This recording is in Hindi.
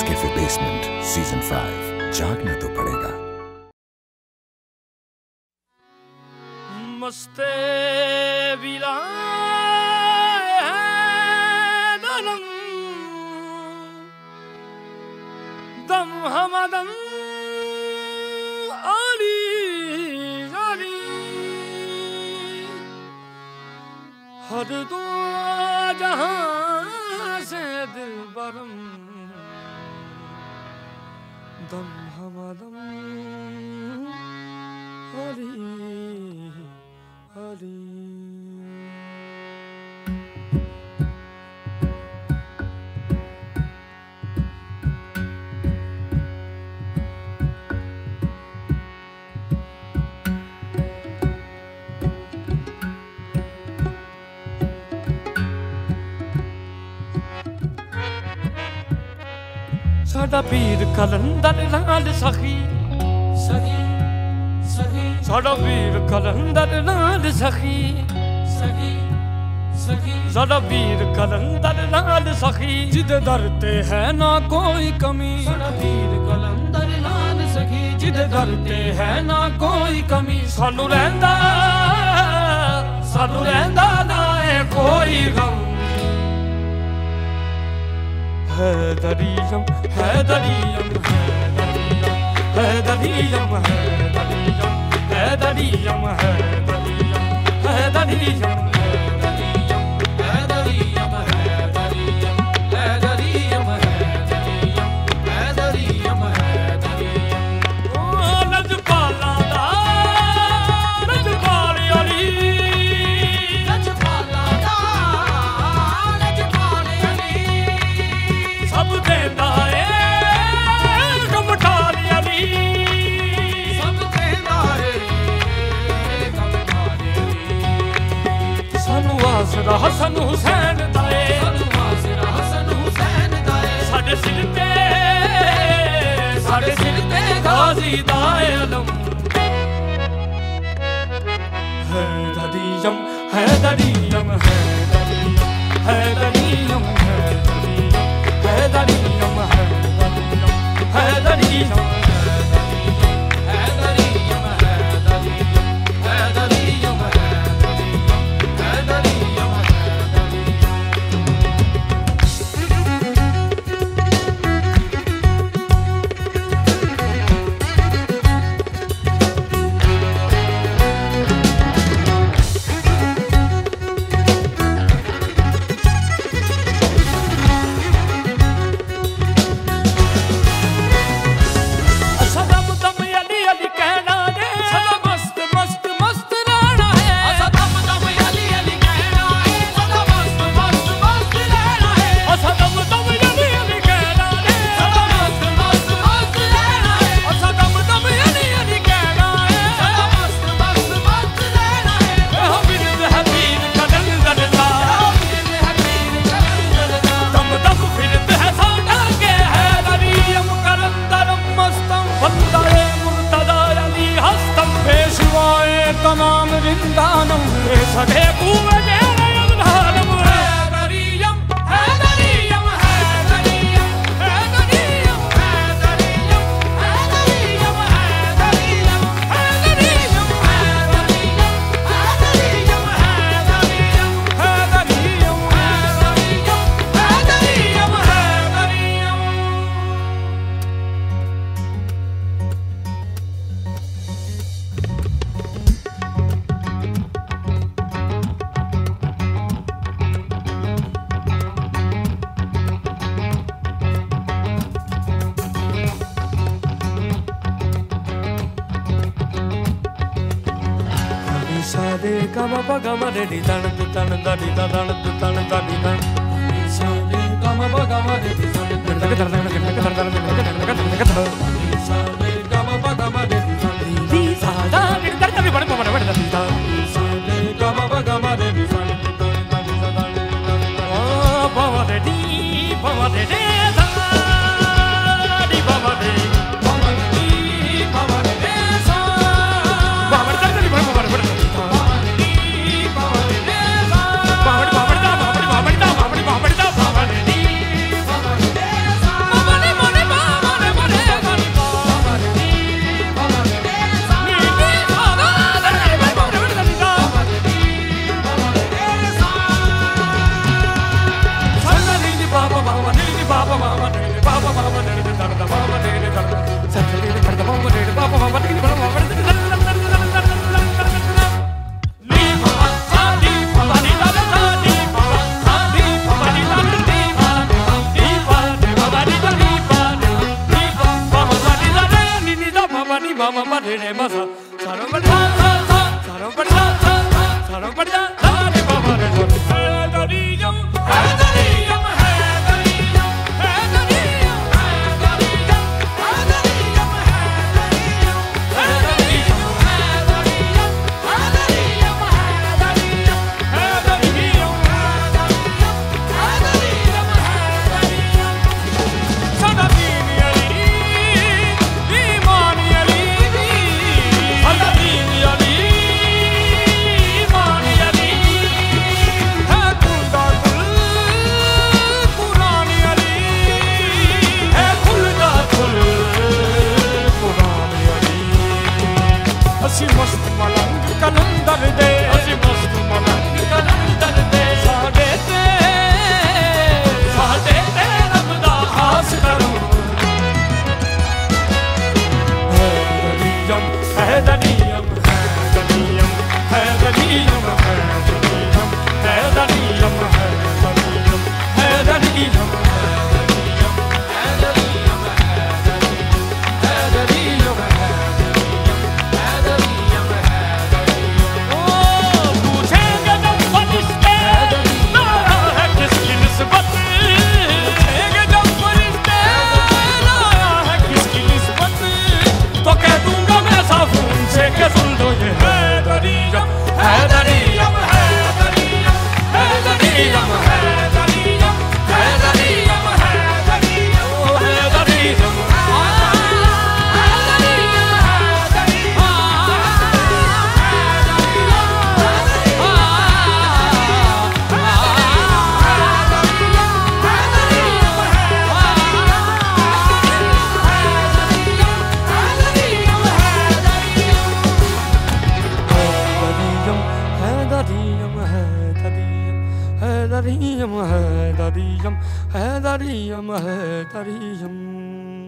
नेस्कैफे बेसमेंट सीजन 5 जागना तो पड़ेगा। मस्ते दम हमदम आली आली हर दो जहां से दिल बरम दम हमदम आली आली। साडा पीर कलंदर नाल सखी सखी सखी साडा पीर कलंदर नाल सखी सखी सखी साडा पीर कलंदर नाल सखी जिदे दर ते है ना कोई कमी। साडा पीर कलंदर नाल सखी जिदे दर ते है ना कोई कमी। सानू रहिंदा ना है कोई गम। हैदरियम हैदरियम हैदरियम हैदरियम हैदरियम हैदरियम हैदरियम हैदरियम हसन हुसैन दाए हसन हुसैन दाए साडे सिर ते गाजी दाए अलम। हैदरियम हैदरियम हैदरियम हैदरियम हैदरियम हैदरियम हैदरियम तमाम जिंदानम सदे कुए जेरे अवधानम। हैदरियम हैदरियम हैदरियम हैदरियम हैदरियम हैदरियम हैदरियम हैदरियम हैदरियम हैदरियम हैदरियम हैदरियम हैदरियम। सादे गमा पगमा रे दी तन तु तन दा दी दा तन तु तन दा दी तन सादे गमा पगमा रे दी तन तु तन दा दी दा सादे गमा पगमा रे दी तन दी सादा दी दा दी बड़ बड़ बड़ दी दा सादे गमा पगमा रे दी तन तु तन दा दी दा ओ बाबा रे दी बाबा रे दा दी बाबा रे Money, money. रे रे मा सा सा रे मा सा सा सा रे मा सा सा सा रे मा सा रे बाबा रे हैदरियम हैदरियम हैदरियम हैदरियम हैदरियम हैदरियम हैदरियम ਅਸੀਂ ਮਸਤ ਮਲੰਗ ਕਲੰਦਰ ਦੇ ਅਸੀਂ ਮਸਤ ਮਲੰਗ ਕਲੰਦਰ ਦੇ ਸਾਡੇ ਤੇ ਰੱਬ ਦਾ ਖਾਸ ਕਰੋ ਹੈਦਰੀਅਮ ਹੈਦਰੀਅਮ ਹੈਦਰੀਅਮ ਹੈਦਰੀਅਮ ਹੈਦਰੀਅਮ ਹੈਦਰੀਅਮ ਹੈਦਰੀਅਮ ਹੈਦਰੀਅਮ हैदरियम हैदरियम हैदरियम हैदरियम